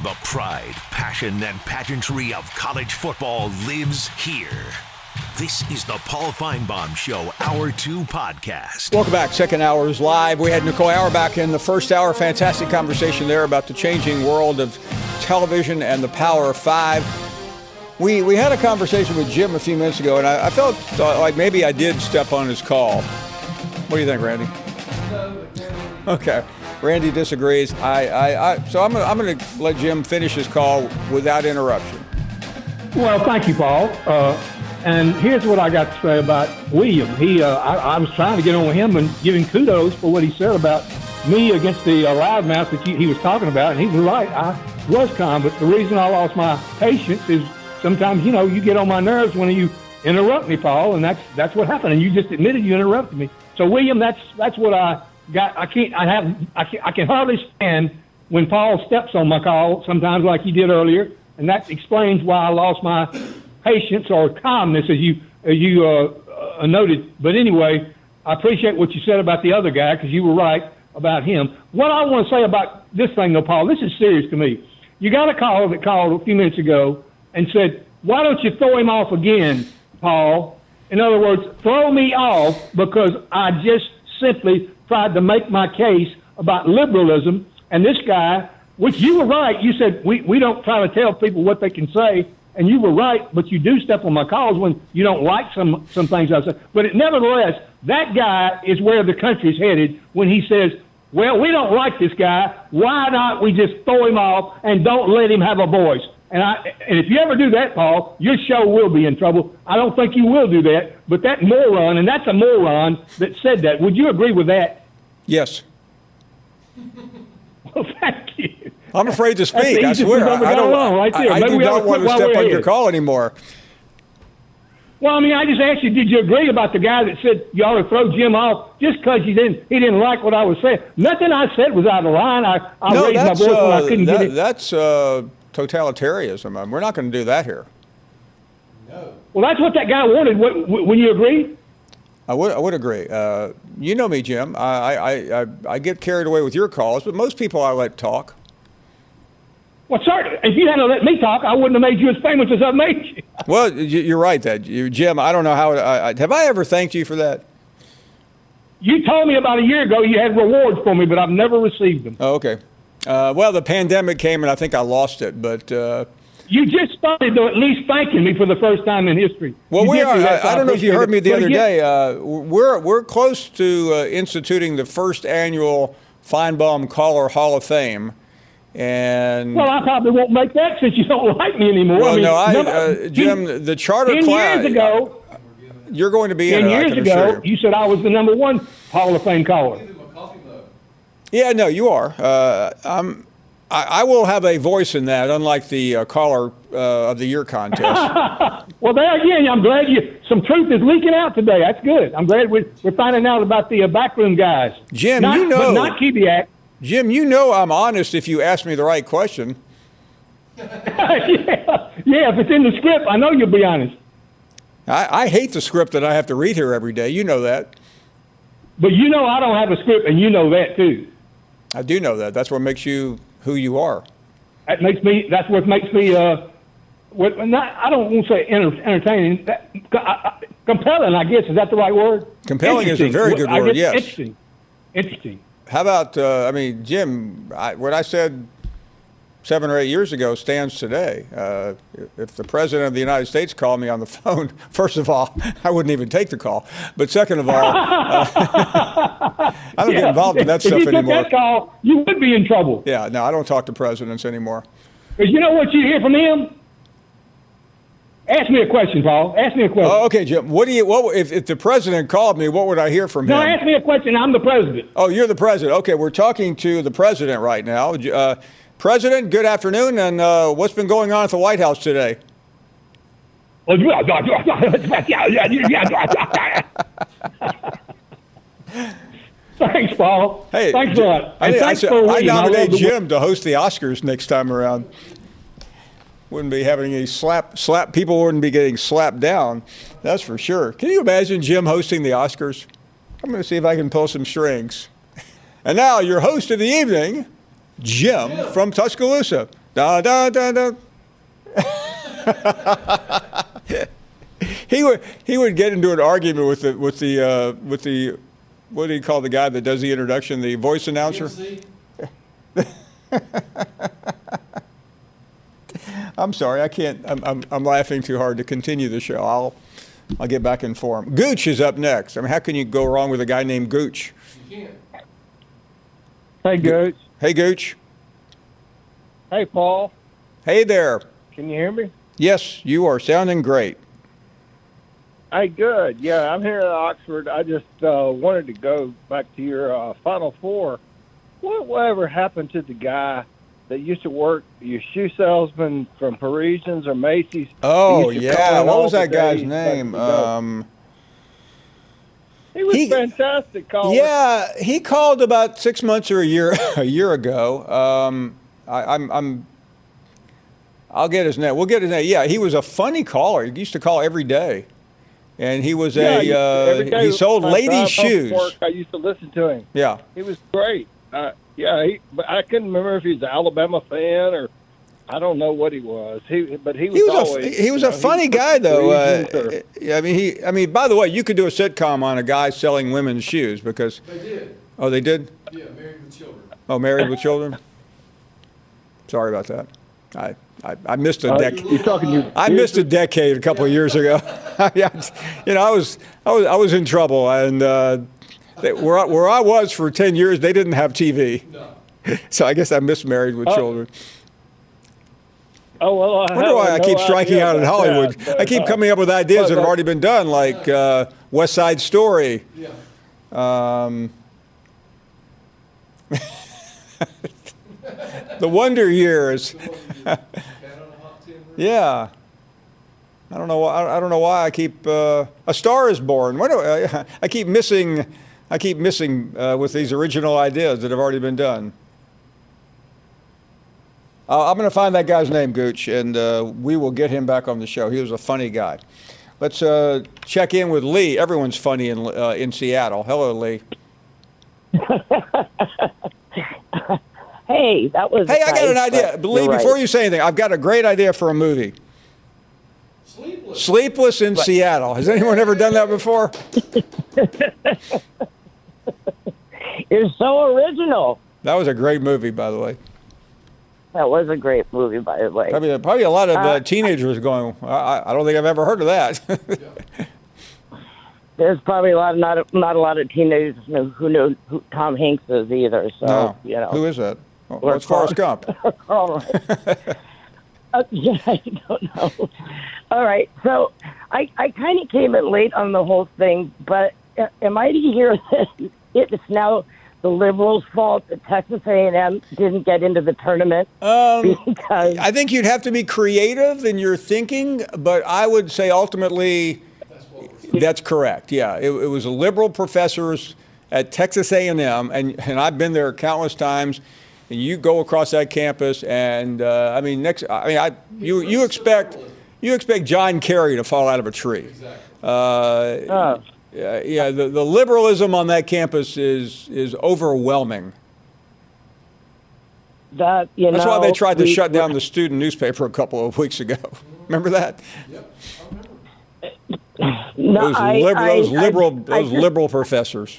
The pride, passion, and pageantry of college football lives here. This is the Paul Finebaum Show, Hour 2 podcast. Welcome back. Second hour is live. We had Nicole Auerbach in the first hour. Fantastic conversation there about the changing world of television and the power of five. We had a conversation with Jim a few minutes ago, and I felt like maybe I did step on his call. What do you think, Randy? Okay. Randy disagrees. So I'm going to let Jim finish his call without interruption. Well, thank you, Paul. And here's what I got to say about William. I was trying to get on with him and give him kudos for what he said about me against the loudmouth that he was talking about. And he was right. I was calm. But the reason I lost my patience is sometimes, you get on my nerves when you interrupt me, Paul. And that's what happened. And you just admitted you interrupted me. So, William, that's what I got. I can hardly stand when Paul steps on my call sometimes like he did earlier. And that explains why I lost my patience or calmness, as you noted. But anyway, I appreciate what you said about the other guy, because you were right about him. What I want to say about this thing, though, Paul, this is serious to me. You got a caller that called a few minutes ago and said, why don't you throw him off again, Paul? In other words, throw me off because I just simply tried to make my case about liberalism. And this guy, which you were right, you said we don't try to tell people what they can say. And you were right, but you do step on my calls when you don't like some things I say. But nevertheless, that guy is where the country's headed when he says, well, we don't like this guy. Why not we just throw him off and don't let him have a voice? And if you ever do that, Paul, your show will be in trouble. I don't think you will do that. But that moron, and that's a moron that said that. Would you agree with that? Yes. Well, thank you. I'm afraid to speak. I swear. I do not want to step on your call anymore. Well, I mean, I just asked you, did you agree about the guy that said you ought to throw Jim off just because he didn't like what I was saying? Nothing I said was out of line. I raised my voice when I couldn't get it. That's totalitarianism. We're not going to do that here. No. Well, that's what that guy wanted. When you agree? I would agree. You know me, Jim. I get carried away with your calls, but most people I let talk. Well, sir, if you hadn't let me talk, I wouldn't have made you as famous as I've made you. Well, you're right, Jim. I don't know how. Have I ever thanked you for that? You told me about a year ago you had rewards for me, but I've never received them. Oh, okay. Well, the pandemic came, and I think I lost it, but. You just started to at least thanking me for the first time in history. Well, we are. I don't know if you heard me the other day. We're close to instituting the first annual Finebaum Caller Hall of Fame. And well, I probably won't make that since you don't like me anymore. Well, Jim, the charter class. 10 years ago, you're going to be 10 in it. 10 years ago, you said I was the number one Hall of Fame caller. Yeah, no, you are. I will have a voice in that, unlike the caller of the year contest. Well, there again, I'm glad some truth is leaking out today. That's good. I'm glad we're finding out about the backroom guys. Jim, but not Kubiak. Jim, I'm honest if you ask me the right question. yeah, if it's in the script, I know you'll be honest. I hate the script that I have to read here every day. You know that. But I don't have a script, and you know that too. I do know that. That's what makes you who you are. That's what makes me. I don't want to say entertaining. Compelling, I guess. Is that the right word? Compelling is a very good word. Yes. Interesting. How about, Jim, what I said 7 or 8 years ago stands today. If the President of the United States called me on the phone, first of all, I wouldn't even take the call. But second of all, I don't get involved in that stuff anymore. If you took that call, you would be in trouble. Yeah, no, I don't talk to presidents anymore. Because you know what you hear from him? Ask me a question, Paul. Ask me a question. Oh, okay, Jim. If the president called me, what would I hear from him? No, ask me a question. I'm the president. Oh, you're the president. Okay, we're talking to the president right now. President, good afternoon, and what's been going on at the White House today? Thanks, Paul. Hey, thanks a lot. I nominate Jim to host the Oscars next time around. Wouldn't be having any slap. People wouldn't be getting slapped down. That's for sure. Can you imagine Jim hosting the Oscars? I'm going to see if I can pull some strings. And now your host of the evening, Jim from Tuscaloosa. Da da da da. He would get into an argument with the what do you call the guy that does the introduction, the voice announcer? I'm sorry, I can't. I'm laughing too hard to continue the show. I'll get back in form. Gooch is up next. I mean, how can you go wrong with a guy named Gooch? You can't. Hey, Gooch. Hey, Gooch. Hey, Paul. Hey there. Can you hear me? Yes, you are sounding great. Hey, good. Yeah, I'm here at Oxford. I just wanted to go back to your Final Four. Whatever happened to the guy that used to work, your shoe salesman from Parisians or Macy's? Oh, He used to yeah. call in What all was the that guy's days name? back ago. He was fantastic calling. Yeah, he called about 6 months or a year ago. I'll get his name. We'll get his name. Yeah, he was a funny caller. He used to call every day, and he was every day he sold when I ladies' drive home from shoes. work, I used to listen to him. Yeah, He was great. But I couldn't remember if he was an Alabama fan or I don't know what he was. He was a funny guy though. I mean, by the way, you could do a sitcom on a guy selling women's shoes because They did. Oh, they did. Yeah, Married with Children. Oh, Married with Children. Sorry about that. I missed a decade. You're talking I missed a decade a couple of years ago. I was in trouble, and where I was for 10 years, they didn't have TV. No. So I guess I missed Married with Children. Oh, well, I wonder why I keep striking out in Hollywood. I keep coming up with ideas that have already been done, like West Side Story. Yeah. The Wonder Years. Yeah. I don't know why I keep A Star Is Born. I keep missing with these original ideas that have already been done. I'm going to find that guy's name, Gooch, and we will get him back on the show. He was a funny guy. Let's check in with Lee. Everyone's funny in Seattle. Hello, Lee. Hey, that was. Hey, I got an nice, idea. Lee, you're before right. you say anything, I've got a great idea for a movie. Sleepless in Seattle. Has anyone ever done that before? You're so original. That was a great movie, by the way. That was a great movie, by the way. Probably a lot of teenagers going, I don't think I've ever heard of that. There's probably not a lot of teenagers who know who Tom Hanks is either. So No. Who is that? What's Forrest Gump? Yeah, I don't know. All right, so I kind of came in late on the whole thing, but am I to hear that it's now the liberals' fault that Texas A&M didn't get into the tournament? Because I think you'd have to be creative in your thinking, but I would say ultimately that's correct. Yeah, it was liberal professors at Texas A&M, and I've been there countless times. And you go across that campus, and you expect John Kerry to fall out of a tree. Exactly. Yeah, the liberalism on that campus is overwhelming. that's why they tried to shut down the student newspaper a couple of weeks ago. Remember that? Yep, I remember. No, those liberal professors.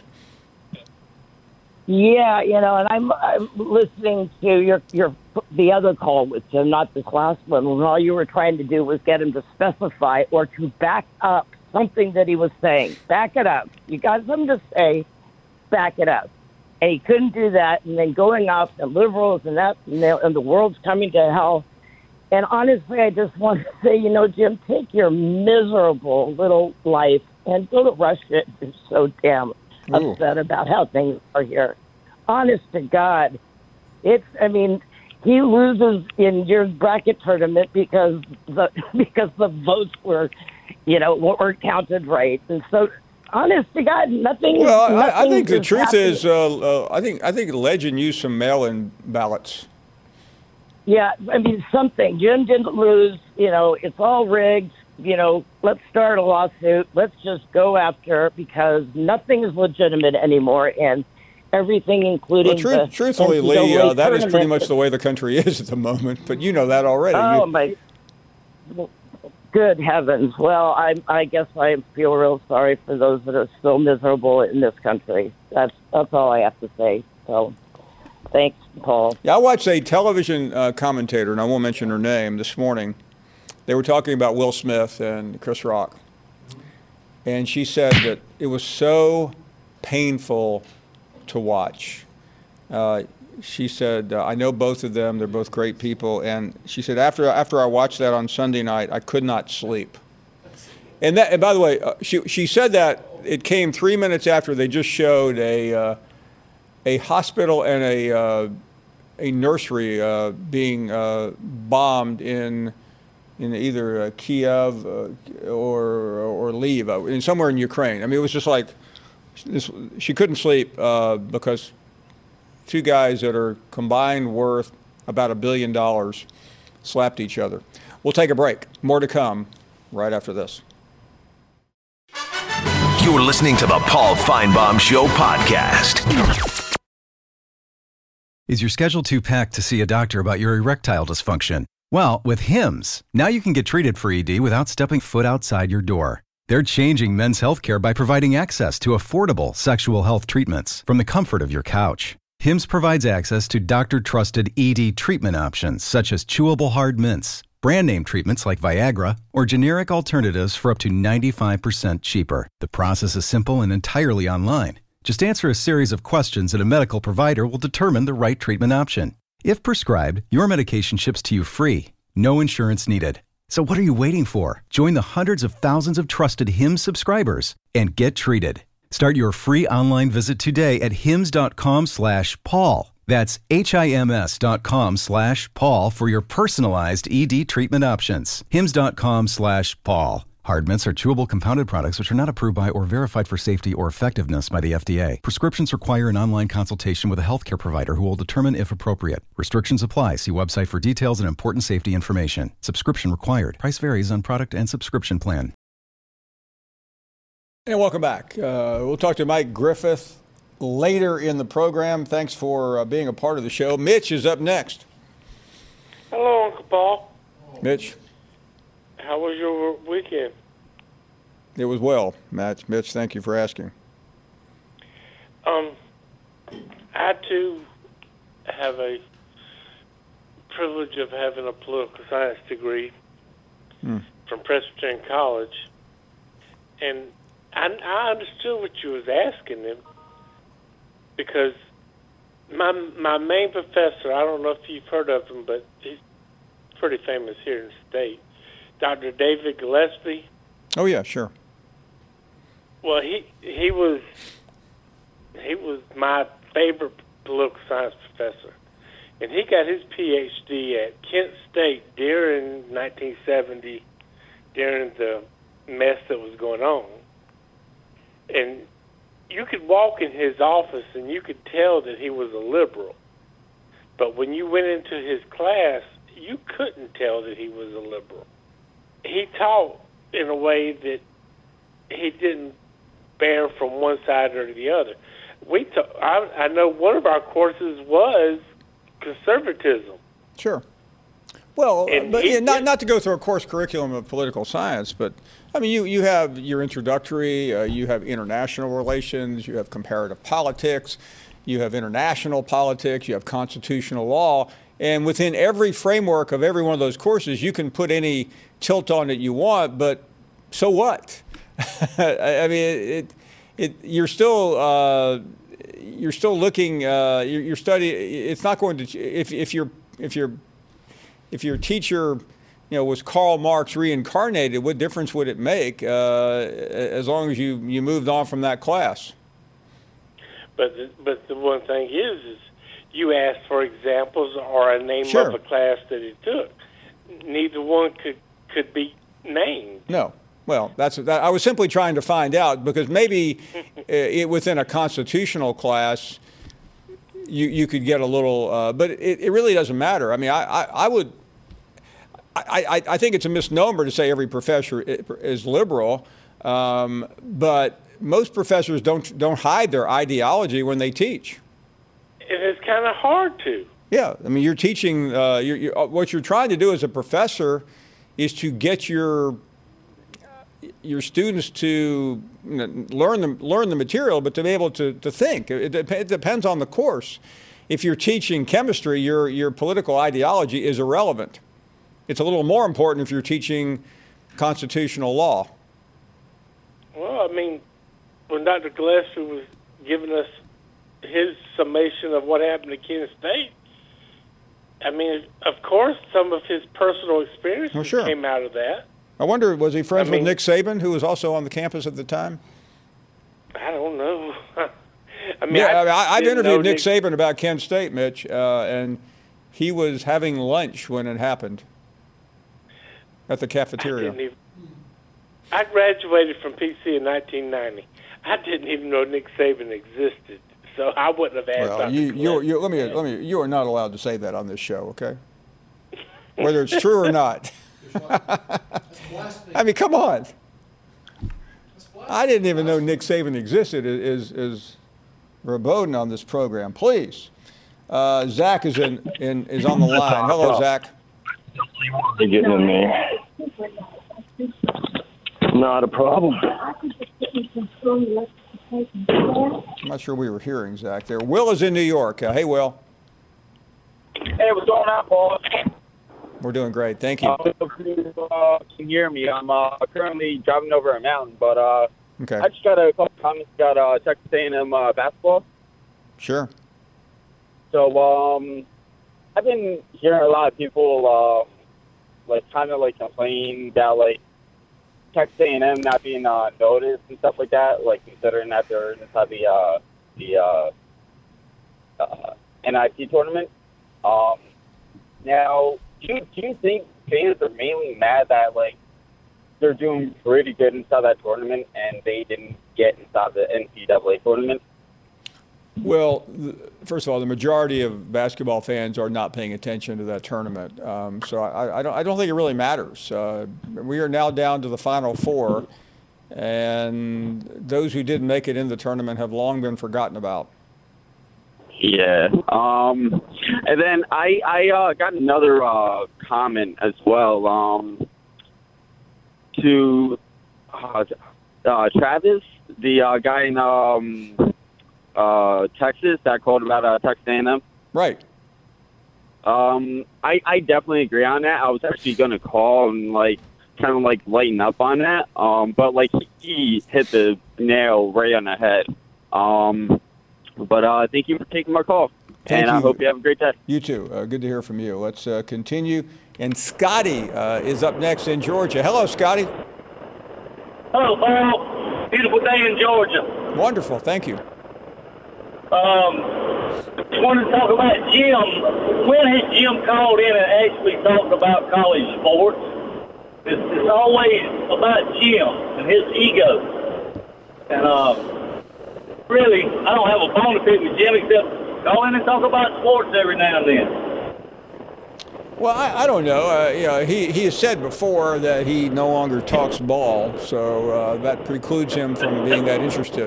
Yeah, and I'm listening to the other call with him, not this last one. When all you were trying to do was get him to specify or to back up something that he was saying. Back it up. You got something to say, back it up. And he couldn't do that, and then going off and liberals and that, and the world's coming to hell. And honestly, I just want to say, Jim, take your miserable little life and go to Russia. It's so damn upset about how things are here. Honest to God, he loses in your bracket tournament because the votes weren't counted right, and so honest to God, nothing. Well, I think the is truth happening. is, I think Legend used some mail-in ballots. Yeah, something. Jim didn't lose. It's all rigged. Let's start a lawsuit. Let's just go after it because nothing is legitimate anymore. And everything, including Well, truthfully, the Lee, NCAA that is pretty tournament. much the way the country is at the moment. But you know that already. Oh my good heavens! Well, I guess I feel real sorry for those that are so miserable in this country. That's all I have to say. So, thanks, Paul. Yeah, I watched a television commentator, and I won't mention her name, this morning. They were talking about Will Smith and Chris Rock. And she said that it was so painful to watch. She said, I know both of them. They're both great people. And she said, after I watched that on Sunday night, I could not sleep. And by the way, she said that it came 3 minutes after they just showed a hospital and a nursery being bombed in either Kiev or Lviv, somewhere in Ukraine. I mean, it was just like she couldn't sleep because two guys that are combined worth about $1 billion slapped each other. We'll take a break. More to come right after this. You're listening to the Paul Feinbaum Show podcast. Is your schedule too packed to see a doctor about your erectile dysfunction? Well, with Hims, now you can get treated for ED without stepping foot outside your door. They're changing men's healthcare by providing access to affordable sexual health treatments from the comfort of your couch. Hims provides access to doctor-trusted ED treatment options such as chewable hard mints, brand name treatments like Viagra, or generic alternatives for up to 95% cheaper. The process is simple and entirely online. Just answer a series of questions and a medical provider will determine the right treatment option. If prescribed, your medication ships to you free. No insurance needed. So what are you waiting for? Join the hundreds of thousands of trusted Hims subscribers and get treated. Start your free online visit today at hims.com/Paul. That's HIMS.com/Paul for your personalized ED treatment options. hims.com/Paul. Hard mints are chewable compounded products which are not approved by or verified for safety or effectiveness by the FDA. Prescriptions require an online consultation with a healthcare provider who will determine if appropriate. Restrictions apply. See website for details and important safety information. Subscription required. Price varies on product and subscription plan. And welcome back. We'll talk to Mike Griffith later in the program. Thanks for being a part of the show. Mitch is up next. Hello, Uncle Paul. Mitch. How was your weekend? It was well, Mitch. Thank you for asking. I, too, have a privilege of having a political science degree from Presbyterian College. And I understood what you was asking them because my main professor, I don't know if you've heard of him, but he's pretty famous here in the state, Dr. David Gillespie. Oh, yeah, sure. Well, he was my favorite political science professor. And he got his Ph.D. at Kent State during 1970, during the mess that was going on. And you could walk in his office and you could tell that he was a liberal. But when you went into his class, you couldn't tell that he was a liberal. He taught in a way that he didn't bear from one side or the other. I know one of our courses was conservatism. Sure. Well, but not to go through a course curriculum of political science, but I mean, you have your introductory, you have international relations, you have comparative politics, you have international politics, you have constitutional law, and within every framework of every one of those courses, you can put any tilt on it you want, but so what? I mean, you're still looking. You're studying. It's not going to. If your teacher, was Karl Marx reincarnated, what difference would it make as long as you moved on from that class? But the one thing is you asked for examples or a name Sure. of a class that he took. Neither one could be named. No. Well, I was simply trying to find out because maybe within a constitutional class, you could get a little, but it really doesn't matter. I mean, I think it's a misnomer to say every professor is liberal, but most professors don't hide their ideology when they teach. it's kind of hard to. Yeah, I mean, you're teaching. What you're trying to do as a professor is to get your students to learn the material, but to be able to think. It depends on the course. If you're teaching chemistry, your political ideology is irrelevant. It's a little more important if you're teaching constitutional law. Well, I mean, when Dr. Gillespie was giving us his summation of what happened to Kent State, I mean, of course, some of his personal experiences came out of that. I wonder, was he friends with Nick Saban, who was also on the campus at the time? I don't know. I mean, I've interviewed Nick Saban about Kent State, Mitch, and he was having lunch when it happened at the cafeteria. I graduated from PC in 1990. I didn't even know Nick Saban existed, so I wouldn't have asked. Well, you are not allowed to say that on this show, okay? Whether it's true or not. I mean, come on. I didn't even know Nick Saban existed. Is verboten on this program, please. Zach is on the line. Hello, Zach. You're getting in there. Not a problem. I'm not sure we were hearing Zach there. Will is in New York. Hey, Will. Hey, what's going on, Paul? We're doing great. Thank you. Can you hear me? I'm currently driving over a mountain, but okay. I just got a couple comments about Texas A&M basketball. Sure. So I've been hearing a lot of people kind of complain about Texas A&M not being noticed and stuff like that, considering that they're inside the NIT tournament. Now, do you think fans are mainly mad that they're doing pretty good inside that tournament and they didn't get inside the NCAA tournament? Well, first of all, the majority of basketball fans are not paying attention to that tournament, so I don't think it really matters. We are now down to the Final Four, and those who didn't make it in the tournament have long been forgotten about. Yeah. And then I got another comment as well to Travis, the guy in Texas that called about Texas A&M. Right. I definitely agree on that. I was actually going to call and kind of lighten up on that. But he hit the nail right on the head. But thank you for taking my call. Thank you. I hope you have a great day. You too. Good to hear from you. Let's continue. And Scotty is up next in Georgia. Hello, Scotty. Hello, Paul. Beautiful day in Georgia. Wonderful. Thank you. Just wanted to talk about Jim. When has Jim called in and actually talked about college sports? It's always about Jim and his ego. And really, I don't have a bone to pick with Jim except call in and talk about sports every now and then. Well, I don't know. He has said before that he no longer talks ball, so that precludes him from being that interested.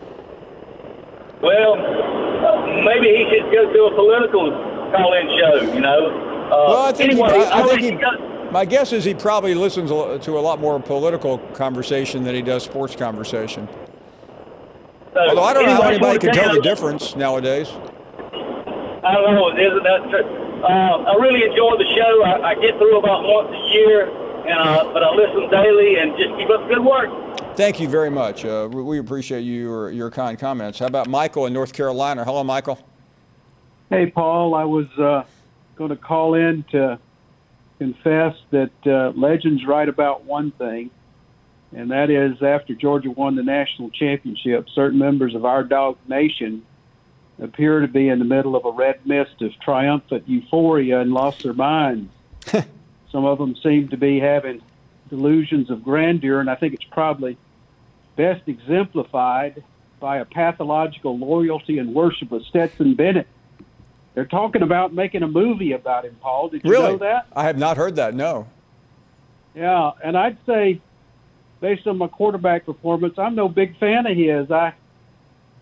Well, maybe he should go to a political call-in show, Well, I think anyway, my guess is he probably listens to a lot more political conversation than he does sports conversation. Although I don't know how anybody can tell the difference nowadays. I don't know, isn't that true? I really enjoy the show. I get through about once a year, but I listen daily and just keep up the good work. Thank you very much. We appreciate your kind comments. How about Michael in North Carolina? Hello, Michael. Hey, Paul. I was going to call in to confess that legends write about one thing, and that is after Georgia won the national championship, certain members of our Dog Nation appear to be in the middle of a red mist of triumphant euphoria and lost their minds. Some of them seem to be having delusions of grandeur, and I think it's probably best exemplified by a pathological loyalty and worship of Stetson Bennett. They're talking about making a movie about him, Paul. Did you know that? I have not heard that, no. Yeah, and I'd say, based on my quarterback performance, I'm no big fan of his.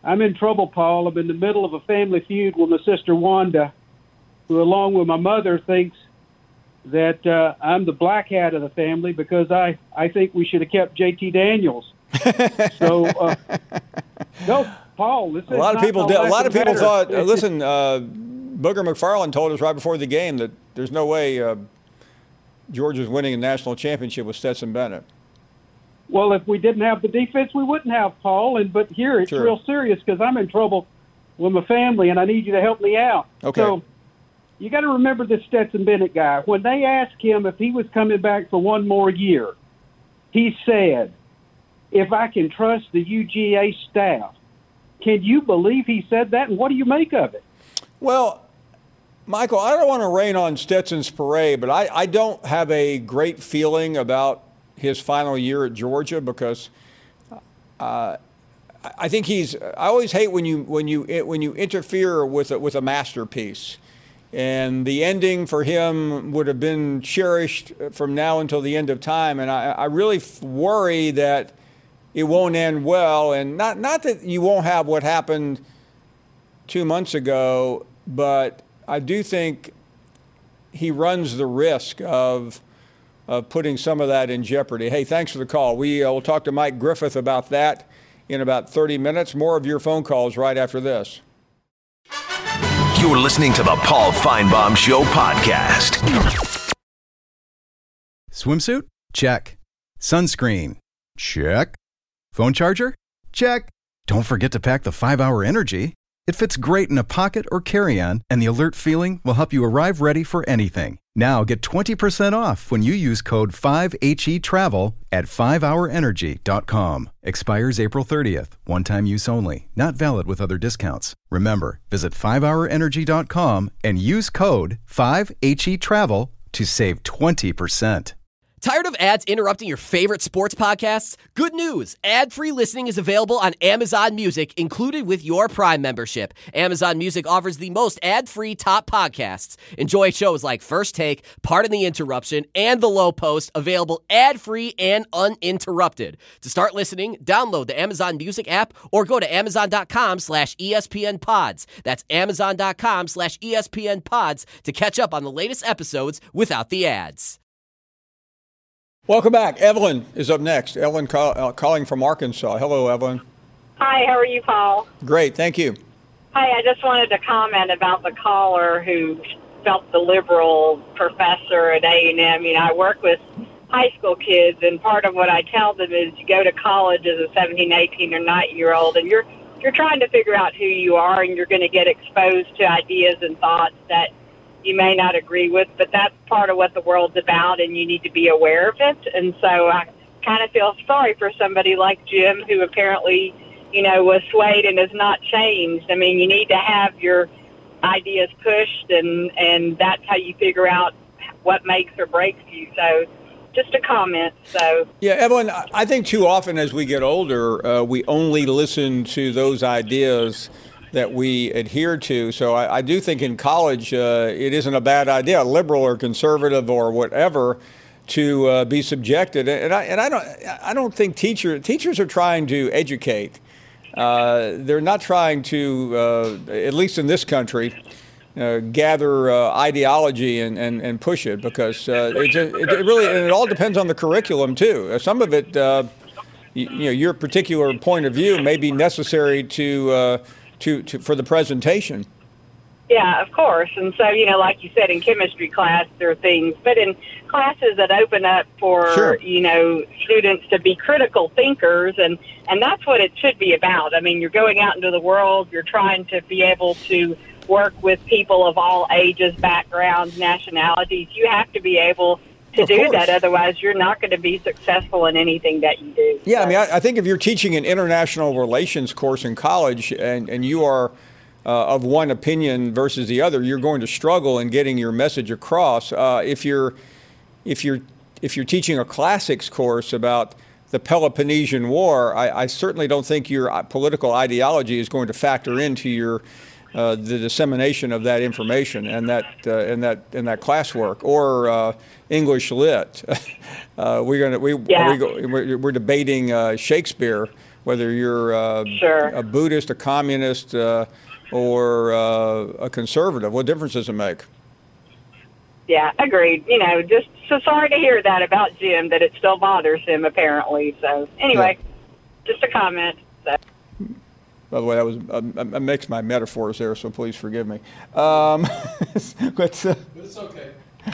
I'm in trouble, Paul. I'm in the middle of a family feud with my sister Wanda, who, along with my mother, thinks that I'm the black hat of the family because I think we should have kept J.T. Daniels. So, no, Paul. This a lot of people did. A lot of people thought. Listen, Booger McFarland told us right before the game that there's no way Georgia's winning a national championship with Stetson Bennett. Well, if we didn't have the defense, we wouldn't have, Paul. But here it's real serious because I'm in trouble with my family, and I need you to help me out. Okay. So you got to remember this Stetson Bennett guy. When they asked him if he was coming back for one more year, he said, "If I can trust the UGA staff." Can you believe he said that, and what do you make of it? Well, Michael, I don't want to rain on Stetson's parade, but I don't have a great feeling about his final year at Georgia because I think I always hate when you interfere with a masterpiece, and the ending for him would have been cherished from now until the end of time, and I really worry that it won't end well, and not that you won't have what happened 2 months ago, but I do think he runs the risk of putting some of that in jeopardy. Hey, thanks for the call. We'll talk to Mike Griffith about that in about 30 minutes. More of your phone calls right after this. You're listening to the Paul Feinbaum Show podcast. Swimsuit? Check. Sunscreen? Check. Phone charger? Check. Don't forget to pack the 5-Hour Energy. It fits great in a pocket or carry-on, and the alert feeling will help you arrive ready for anything. Now get 20% off when you use code 5HETRAVEL at 5hourenergy.com. Expires April 30th. One-time use only. Not valid with other discounts. Remember, visit 5hourenergy.com and use code 5HETRAVEL to save 20%. Tired of ads interrupting your favorite sports podcasts? Good news! Ad-free listening is available on Amazon Music, included with your Prime membership. Amazon Music offers the most ad-free top podcasts. Enjoy shows like First Take, Pardon the Interruption, and The Low Post, available ad-free and uninterrupted. To start listening, download the Amazon Music app or go to amazon.com/ESPN Pods. That's amazon.com/ESPN Pods to catch up on the latest episodes without the ads. Welcome back. Evelyn is up next. Evelyn calling from Arkansas. Hello, Evelyn. Hi, how are you, Paul? Great, thank you. Hi, I just wanted to comment about the caller who felt the liberal professor at A&M. You know, I work with high school kids, and part of what I tell them is you go to college as a 17, 18, or 19-year-old, and you're trying to figure out who you are, and you're going to get exposed to ideas and thoughts that you may not agree with, but that's part of what the world's about, and you need to be aware of it. And so I kind of feel sorry for somebody like Jim, who apparently, you know, was swayed and has not changed. I mean, you need to have your ideas pushed, and that's how you figure out what makes or breaks you. So just a comment. So yeah, Evelyn, I think too often as we get older, we only listen to those ideas that we adhere to. So I do think in college it isn't a bad idea, liberal or conservative or whatever, to be subjected. And I don't think teachers are trying to educate. They're not trying to, at least in this country, gather ideology and push it, because it all depends on the curriculum too. Some of it, your particular point of view may be necessary for the presentation. Yeah, of course. And so, you know, like you said, in chemistry class, there are things, but in classes that open up for, you know, students to be critical thinkers, and that's what it should be about. I mean, you're going out into the world, you're trying to be able to work with people of all ages, backgrounds, nationalities. You have to be able to do that. Otherwise, you're not going to be successful in anything that you do. Yeah, so. I mean, I think if you're teaching an international relations course in college and you are of one opinion versus the other, you're going to struggle in getting your message across. If you're teaching a classics course about the Peloponnesian War, I certainly don't think your political ideology is going to factor into your the dissemination of that information and that classwork, or English Lit. We're debating Shakespeare whether you're a Buddhist, a communist, or a conservative. What difference does it make? Yeah, agreed. You know, just so sorry to hear that about Jim, that it still bothers him apparently. So anyway, just a comment. So. By the way, that was I mixed my metaphors there, so please forgive me. But it's okay.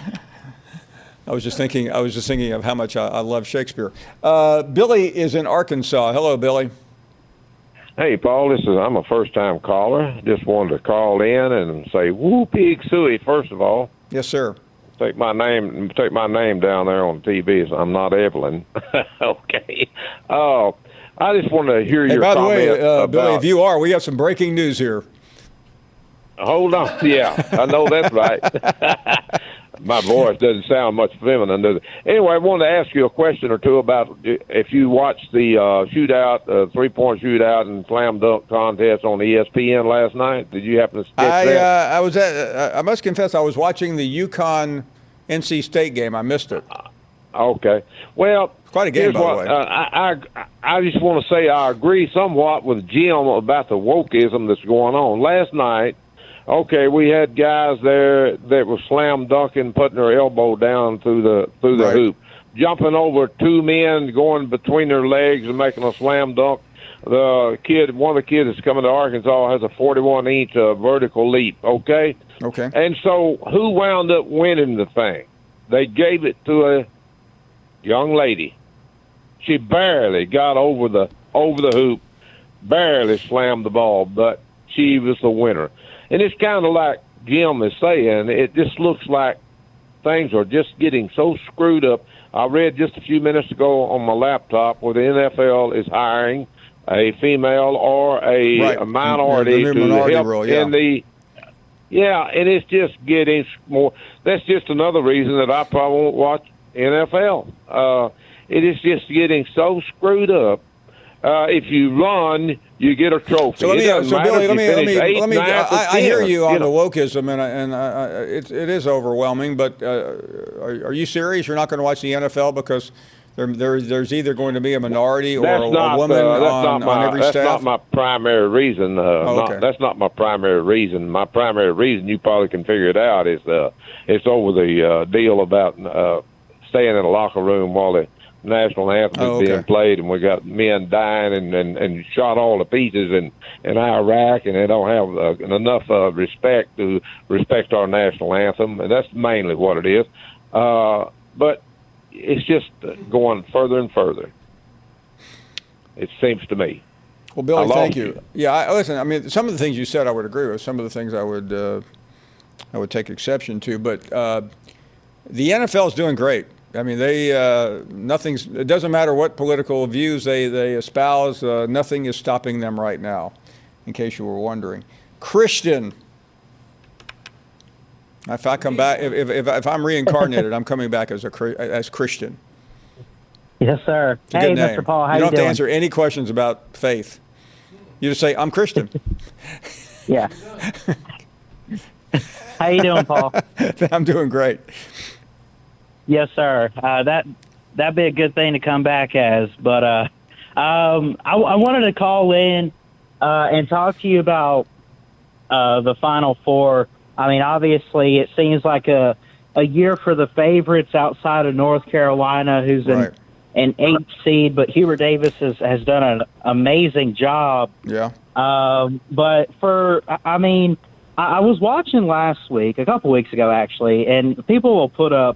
I was just thinking of how much I love Shakespeare. Billy is in Arkansas. Hello, Billy. Hey, Paul. I'm a first-time caller. Just wanted to call in and say woo pig suey first of all. Yes, sir. Take my name down there on TV. So I'm not Evelyn. Okay. I just want to hear your by the comment way, about, Billy, if you are, we have some breaking news here. Hold on. Yeah, I know that's right. My voice doesn't sound much feminine, does it? Anyway, I wanted to ask you a question or two about if you watched the shootout, three-point shootout and slam dunk contest on ESPN last night. Did you happen to catch that? I must confess, I was watching the UConn NC State game. I missed it. Okay. Well, quite a game, by the way. I just want to say I agree somewhat with Jim about the wokeism that's going on. Last night, okay, we had guys there that were slam dunking, putting their elbow down through the hoop, jumping over two men, going between their legs and making a slam dunk. One of the kids that's coming to Arkansas has a 41-inch vertical leap. Okay. Okay. And so, who wound up winning the thing? They gave it to a young lady. She barely got over the hoop, barely slammed the ball, but she was the winner. And it's kind of like Jim is saying, it just looks like things are just getting so screwed up. I read just a few minutes ago on my laptop where the NFL is hiring a female or a minority to help role, in the and it's just getting more. That's just another reason that I probably won't watch NFL. It is just getting so screwed up. If you run, you get a trophy. So Billy, let me. I hear you on the wokeism, and it is overwhelming. But are you serious? You're not going to watch the NFL because there's either going to be a minority or a woman on every staff? That's not my primary reason. That's not my primary reason. My primary reason, you probably can figure it out, is it's over the deal about staying in a locker room while the national anthem is being played, and we got men dying and shot all to pieces in Iraq, and they don't have enough respect to respect our national anthem, and that's mainly what it is. But it's just going further and further, it seems to me. Well, Billy, thank you. Yeah, listen, I mean, some of the things you said I would agree with. Some of the things I would take exception to, but the NFL is doing great. I mean, it doesn't matter what political views they espouse, nothing is stopping them right now, in case you were wondering. Christian, if I come back, if I'm reincarnated, I'm coming back as Christian. Yes, sir. It's a good name. Mr. Paul, how you don't you have doing? to answer any questions about faith. You just say, I'm Christian. Yeah. How you doing, Paul? I'm doing great. Yes, sir. That'd be a good thing to come back as. But I wanted to call in and talk to you about the Final Four. I mean, obviously, it seems like a year for the favorites outside of North Carolina, who's an 8th seed. But Hubert Davis has done an amazing job. Yeah. But I was watching last week, a couple weeks ago actually, and people will put up,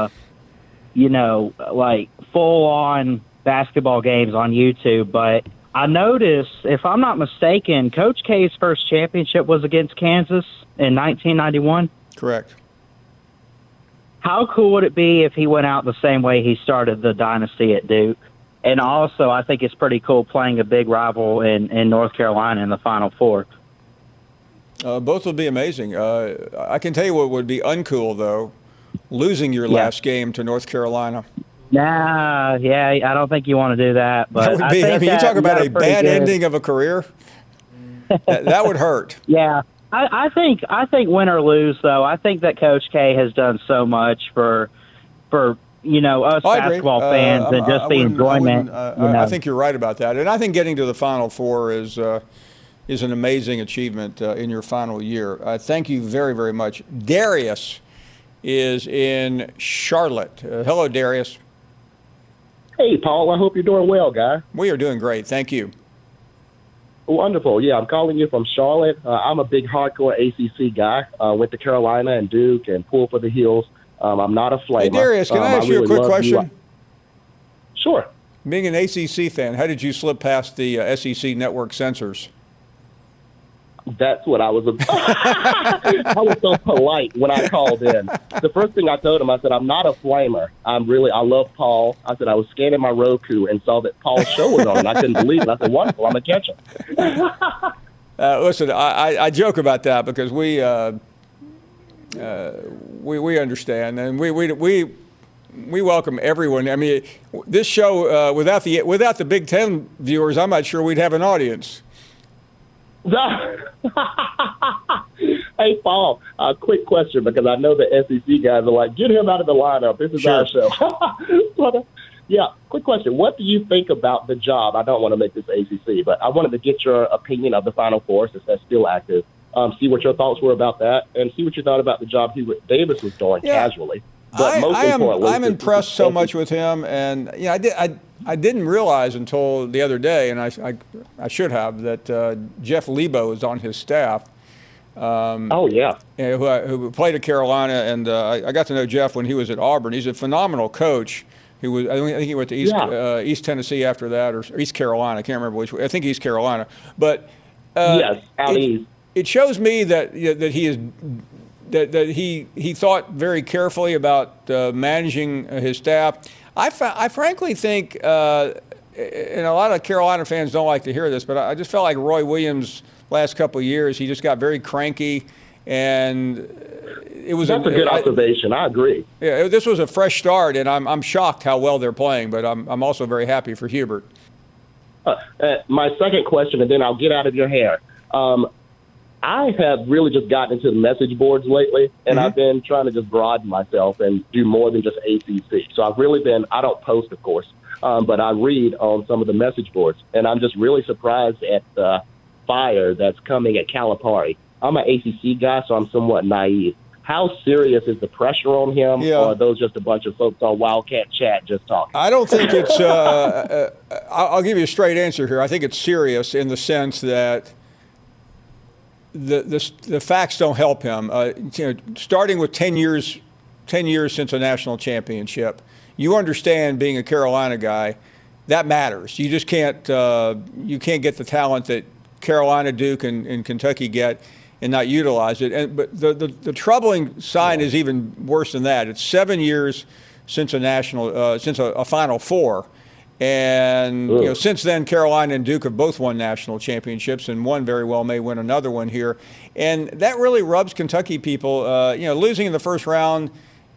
like full-on basketball games on YouTube. But I noticed, if I'm not mistaken, Coach K's first championship was against Kansas in 1991. Correct. How cool would it be if he went out the same way he started the dynasty at Duke? And also, I think it's pretty cool playing a big rival in North Carolina in the Final Four. Both would be amazing. I can tell you what would be uncool, though, losing your last game to North Carolina. Nah, I don't think you want to do that. But that would be, you talk about a bad ending of a career. that would hurt. Yeah, I think win or lose, though, I think that Coach K has done so much for us basketball fans and just the enjoyment. I think you're right about that, and I think getting to the Final Four is an amazing achievement in your final year. Thank you very, very much. Darius is in Charlotte. Hello, Darius. Hey, Paul. I hope you're doing well, guy. We are doing great. Thank you. Wonderful. Yeah, I'm calling you from Charlotte. I'm a big hardcore ACC guy. Went to Carolina and Duke and pulled for the Heels. I'm not a flamer. Hey, Darius, can I ask you a quick question? Sure. Being an ACC fan, how did you slip past the SEC network censors? That's what I was. I was so polite when I called in. The first thing I told him, I said, I'm not a flamer. I love Paul. I said, I was scanning my Roku and saw that Paul's show was on, and I couldn't believe it. I said, wonderful, I'm going to catch him. Listen, I joke about that because we understand, and we welcome everyone. I mean, this show, without the Big Ten viewers, I'm not sure we'd have an audience. Hey, Paul, quick question, because I know the SEC guys are like, get him out of the lineup. This is our show. But, quick question. What do you think about the job? I don't want to make this ACC, but I wanted to get your opinion of the Final Four, since that's still active. See what your thoughts were about that, and see what you thought about the job Hubert Davis was doing casually. But I'm impressed so much with him, and I didn't realize until the other day, and I should have, that Jeff Lebo is on his staff. Who played at Carolina, and I got to know Jeff when he was at Auburn. He's a phenomenal coach. I think he went to East Tennessee after that, or East Carolina. I can't remember which way. I think East Carolina. But it shows me that he is. That he thought very carefully about managing his staff. I frankly think, and a lot of Carolina fans don't like to hear this, but I just felt like Roy Williams last couple of years, he just got very cranky, and it was that's a good observation. I agree. Yeah, this was a fresh start, and I'm shocked how well they're playing, but I'm also very happy for Hubert. My second question, and then I'll get out of your hair. I have really just gotten into the message boards lately, and I've been trying to just broaden myself and do more than just ACC. So I've really been, I don't post, of course, but I read on some of the message boards, and I'm just really surprised at the fire that's coming at Calipari. I'm an ACC guy, so I'm somewhat naive. How serious is the pressure on him, or are those just a bunch of folks on Wildcat Chat just talking? I don't think it's I'll give you a straight answer here. I think it's serious in the sense that the facts don't help him. Starting with 10 years since a national championship, you understand, being a Carolina guy, that matters. You just can't get the talent that Carolina, Duke, and Kentucky get and not utilize it. But the troubling sign is even worse than that. It's 7 years since a Final Four. And since then, Carolina and Duke have both won national championships, and one very well may win another one here. And that really rubs Kentucky people. Losing in the first round,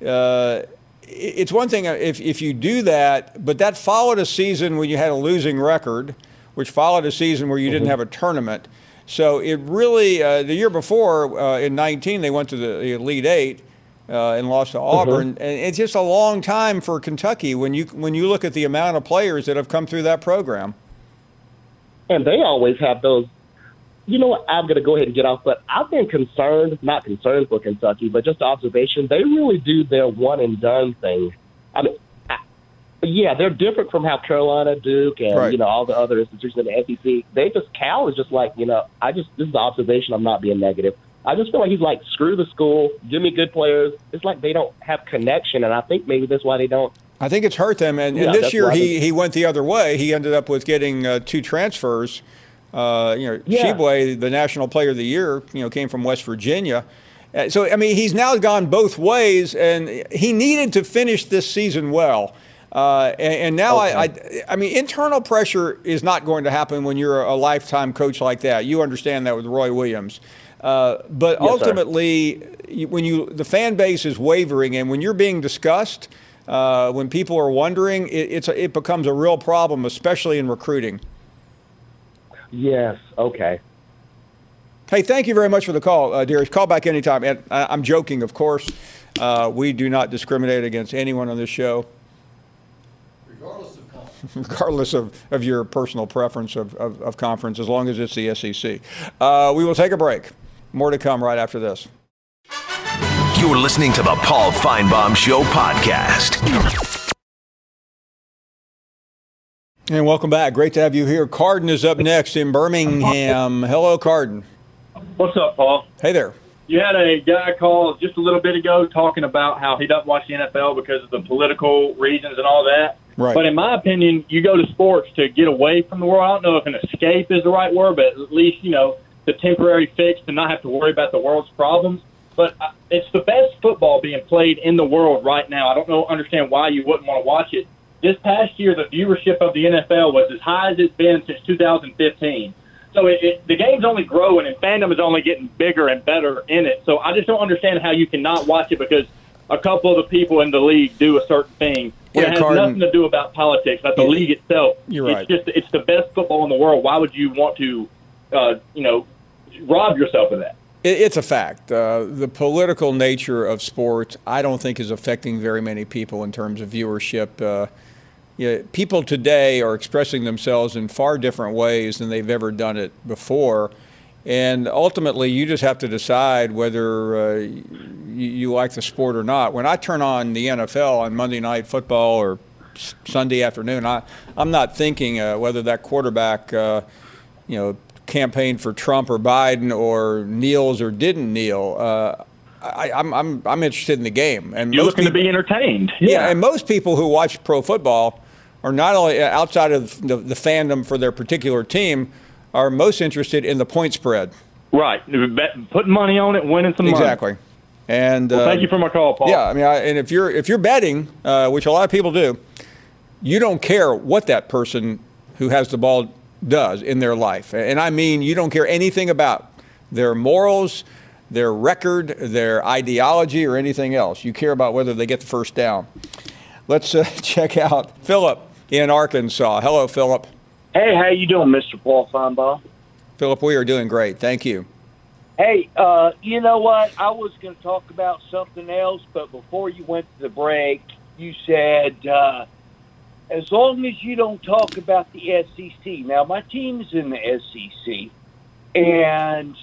it's one thing if you do that, but that followed a season when you had a losing record, which followed a season where you didn't have a tournament. So it really, the year before, in 19, they went to the Elite Eight. And lost to Auburn, and it's just a long time for Kentucky when you look at the amount of players that have come through that program. And they always have those. You know what? I'm going to go ahead and get off, but I've been not concerned for Kentucky, but just observation. They really do their one and done thing. I mean, they're different from how Carolina, Duke, and all the other institutions in the SEC. Cal is just like, this is the observation. I'm not being negative. I just feel like he's like, screw the school, give me good players. It's like they don't have connection, and I think maybe that's why they don't. I think it's hurt them, and this year he went the other way. He ended up with getting 2 transfers. Sheboy, the National Player of the Year, came from West Virginia. So, I mean, he's now gone both ways, and he needed to finish this season well. And now, I mean, internal pressure is not going to happen when you're a lifetime coach like that. You understand that with Roy Williams. But ultimately, when the fan base is wavering, and when you're being discussed, when people are wondering, it becomes a real problem, especially in recruiting. Yes. Okay. Hey, thank you very much for the call, Darius. Call back anytime. And I'm joking, of course. We do not discriminate against anyone on this show, regardless of your personal preference of conference, as long as it's the SEC. We will take a break. More to come right after this. You're listening to the Paul Finebaum Show podcast. And welcome back. Great to have you here. Carden is up next in Birmingham. Hello, Carden. What's up, Paul? Hey there. You had a guy call just a little bit ago talking about how he doesn't watch the NFL because of the political reasons and all that. Right. But in my opinion, you go to sports to get away from the world. I don't know if an escape is the right word, but at least, the temporary fix to not have to worry about the world's problems. But it's the best football being played in the world right now. I don't understand why you wouldn't want to watch it. This past year, the viewership of the NFL was as high as it's been since 2015. So the game's only growing, and fandom is only getting bigger and better in it. So I just don't understand how you cannot watch it because a couple of the people in the league do a certain thing. When it has nothing to do about politics, about the league itself. You're right. It's the best football in the world. Why would you want to, rob yourself of that? It's a fact. The political nature of sports, I don't think, is affecting very many people in terms of viewership. People today are expressing themselves in far different ways than they've ever done it before. And ultimately, you just have to decide whether you like the sport or not. When I turn on the NFL on Monday Night Football or Sunday afternoon, I'm not thinking whether that quarterback, campaigned for Trump or Biden or kneels or didn't kneel. I'm interested in the game. And you're looking to be entertained. Yeah, and most people who watch pro football are not only outside of the fandom for their particular team, are most interested in the point spread. Right, putting money on it, winning some money. Exactly. And thank you for my call, Paul. Yeah, and if you're betting, which a lot of people do, you don't care what that person who has the ball does in their life, and I mean you don't care anything about their morals, their record, their ideology, or anything else. You care about whether they get the first down. Let's check out Philip in Arkansas. Hello, Philip. Hey, how you doing, Mr. Paul Finebaum? Philip, we are doing great. Thank you. Hey, you know what? I was going to talk about something else, but before you went to the break, you said, as long as you don't talk about the SEC. Now, my team's in the SEC, and,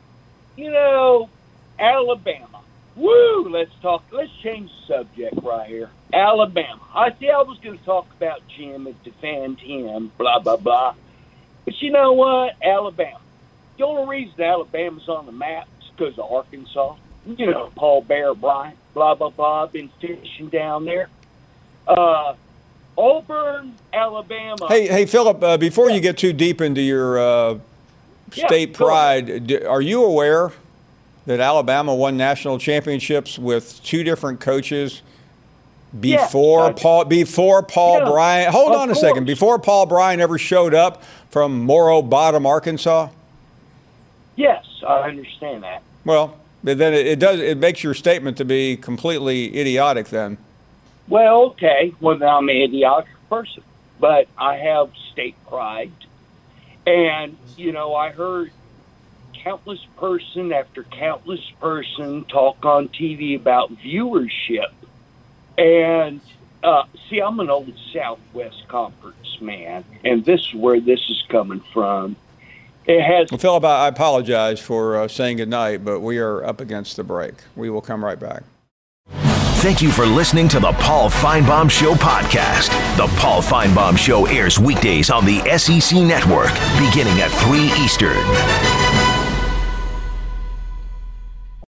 Alabama. Woo! Let's change the subject right here. Alabama. I was going to talk about Jim and defend him, blah, blah, blah. But you know what? Alabama. The only reason Alabama's on the map is because of Arkansas. Paul Bear Bryant, blah, blah, blah, been fishing down there. Auburn, Alabama. Hey, Philip, before you get too deep into your state pride, are you aware that Alabama won national championships with two different coaches before Paul Bryant? Hold on a second. Before Paul Bryant ever showed up from Morrow Bottom, Arkansas? Yes, I understand that. Well, then it makes your statement to be completely idiotic then. Well, okay. Well, I'm an idiotic person, but I have state pride. And, I heard countless person after countless person talk on TV about viewership. And, I'm an old Southwest Conference man, and this is where this is coming from. Well, Philip, I apologize for saying goodnight, but we are up against the break. We will come right back. Thank you for listening to the Paul Finebaum Show podcast. The Paul Finebaum Show airs weekdays on the SEC Network, beginning at 3 Eastern.